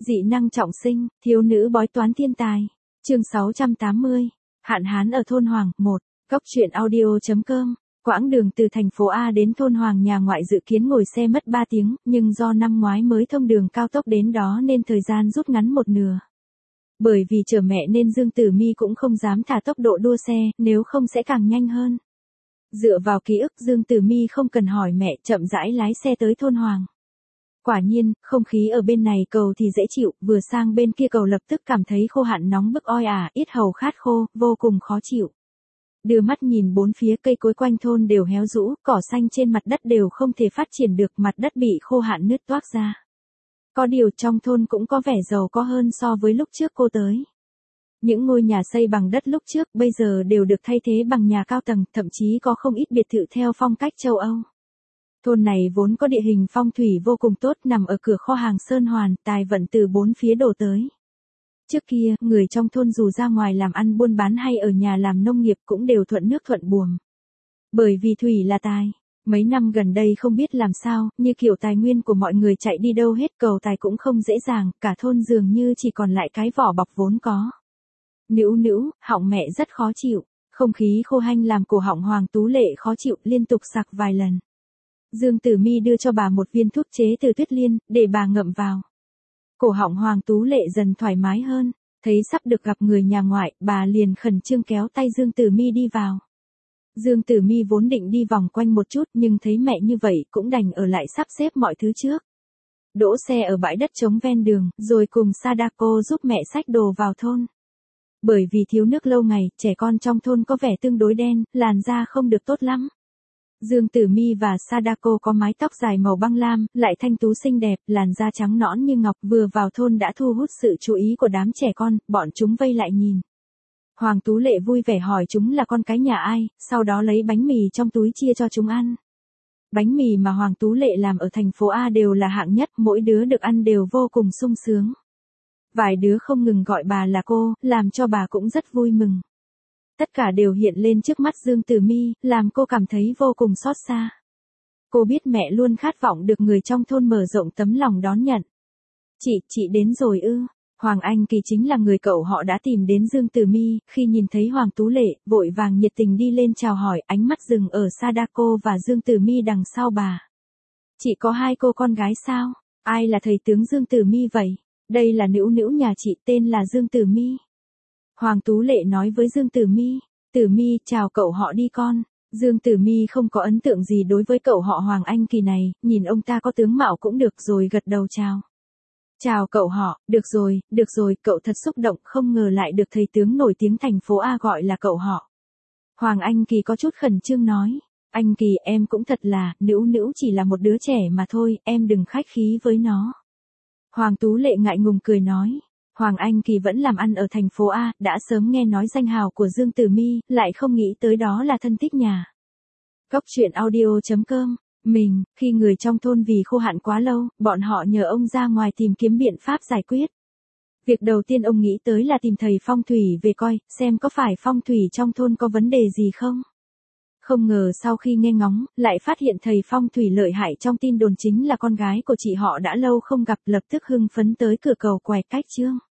Dị năng trọng sinh, thiếu nữ bói toán thiên tài. Chương 680. Hạn hán ở thôn Hoàng 1. Góc truyện audio.com. Quãng đường từ thành phố A đến thôn Hoàng nhà ngoại dự kiến ngồi xe mất 3 tiếng, nhưng do năm ngoái mới thông đường cao tốc đến đó nên thời gian rút ngắn một nửa. Bởi vì chờ mẹ nên Dương Tử Mi cũng không dám thả tốc độ đua xe, nếu không sẽ càng nhanh hơn. Dựa vào ký ức, Dương Tử Mi không cần hỏi mẹ, chậm rãi lái xe tới thôn Hoàng. Quả nhiên, không khí ở bên này cầu thì dễ chịu, vừa sang bên kia cầu lập tức cảm thấy khô hạn nóng bức oi ả, yết hầu khát khô, vô cùng khó chịu. Đưa mắt nhìn bốn phía, cây cối quanh thôn đều héo rũ, cỏ xanh trên mặt đất đều không thể phát triển được, mặt đất bị khô hạn nứt toác ra. Có điều trong thôn cũng có vẻ giàu có hơn so với lúc trước cô tới. Những ngôi nhà xây bằng đất lúc trước bây giờ đều được thay thế bằng nhà cao tầng, thậm chí có không ít biệt thự theo phong cách châu Âu. Thôn này vốn có địa hình phong thủy vô cùng tốt, nằm ở cửa kho hàng Sơn Hoàn, tài vận từ bốn phía đổ tới. Trước kia, người trong thôn dù ra ngoài làm ăn buôn bán hay ở nhà làm nông nghiệp cũng đều thuận nước thuận buồm. Bởi vì thủy là tài. Mấy năm gần đây không biết làm sao, như kiểu tài nguyên của mọi người chạy đi đâu hết, cầu tài cũng không dễ dàng, cả thôn dường như chỉ còn lại cái vỏ bọc vốn có. Nữu nữu, họng mẹ rất khó chịu, không khí khô hanh làm cổ họng Hoàng Tú Lệ khó chịu, liên tục sặc vài lần. Dương Tử Mi đưa cho bà một viên thuốc chế từ tuyết liên, để bà ngậm vào. Cổ họng Hoàng Tú Lệ dần thoải mái hơn, thấy sắp được gặp người nhà ngoại, bà liền khẩn trương kéo tay Dương Tử Mi đi vào. Dương Tử Mi vốn định đi vòng quanh một chút nhưng thấy mẹ như vậy cũng đành ở lại sắp xếp mọi thứ trước. Đỗ xe ở bãi đất trống ven đường, rồi cùng Sadako giúp mẹ xách đồ vào thôn. Bởi vì thiếu nước lâu ngày, trẻ con trong thôn có vẻ tương đối đen, làn da không được tốt lắm. Dương Tử Mi và Sadako có mái tóc dài màu băng lam, lại thanh tú xinh đẹp, làn da trắng nõn như ngọc, vừa vào thôn đã thu hút sự chú ý của đám trẻ con, bọn chúng vây lại nhìn. Hoàng Tú Lệ vui vẻ hỏi chúng là con cái nhà ai, sau đó lấy bánh mì trong túi chia cho chúng ăn. Bánh mì mà Hoàng Tú Lệ làm ở thành phố A đều là hạng nhất, mỗi đứa được ăn đều vô cùng sung sướng. Vài đứa không ngừng gọi bà là cô, làm cho bà cũng rất vui mừng. Tất cả đều hiện lên trước mắt Dương Tử Mi, làm cô cảm thấy vô cùng xót xa. Cô biết mẹ luôn khát vọng được người trong thôn mở rộng tấm lòng đón nhận. Chị đến rồi ư? Hoàng Anh Kỳ chính là người cậu họ đã tìm đến Dương Tử Mi, khi nhìn thấy Hoàng Tú Lệ, vội vàng nhiệt tình đi lên chào hỏi, ánh mắt dừng ở Sadako và Dương Tử Mi đằng sau bà. Chị có hai cô con gái sao? Ai là thầy tướng Dương Tử Mi vậy? Đây là nữu nữu nhà chị, tên là Dương Tử Mi. Hoàng Tú Lệ nói với Dương Tử Mi. Tử Mi, chào cậu họ đi con. Dương Tử Mi không có ấn tượng gì đối với cậu họ Hoàng Anh Kỳ này, nhìn ông ta có tướng mạo cũng được rồi gật đầu chào. Chào cậu họ, được rồi, cậu thật xúc động, không ngờ lại được thầy tướng nổi tiếng thành phố A gọi là cậu họ. Hoàng Anh Kỳ có chút khẩn trương nói. Anh Kỳ, em cũng thật là, nữu nữu chỉ là một đứa trẻ mà thôi, em đừng khách khí với nó. Hoàng Tú Lệ ngại ngùng cười nói. Hoàng Anh Kỳ vẫn làm ăn ở thành phố A, đã sớm nghe nói danh hào của Dương Tử Mi, lại không nghĩ tới đó là thân thích nhà. Góc truyện audio.com. Khi người trong thôn vì khô hạn quá lâu, bọn họ nhờ ông ra ngoài tìm kiếm biện pháp giải quyết. Việc đầu tiên ông nghĩ tới là tìm thầy phong thủy về coi, xem có phải phong thủy trong thôn có vấn đề gì không. Không ngờ sau khi nghe ngóng, lại phát hiện thầy phong thủy lợi hại trong tin đồn chính là con gái của chị họ đã lâu không gặp, lập tức hưng phấn tới cửa cầu quẹt cách chương.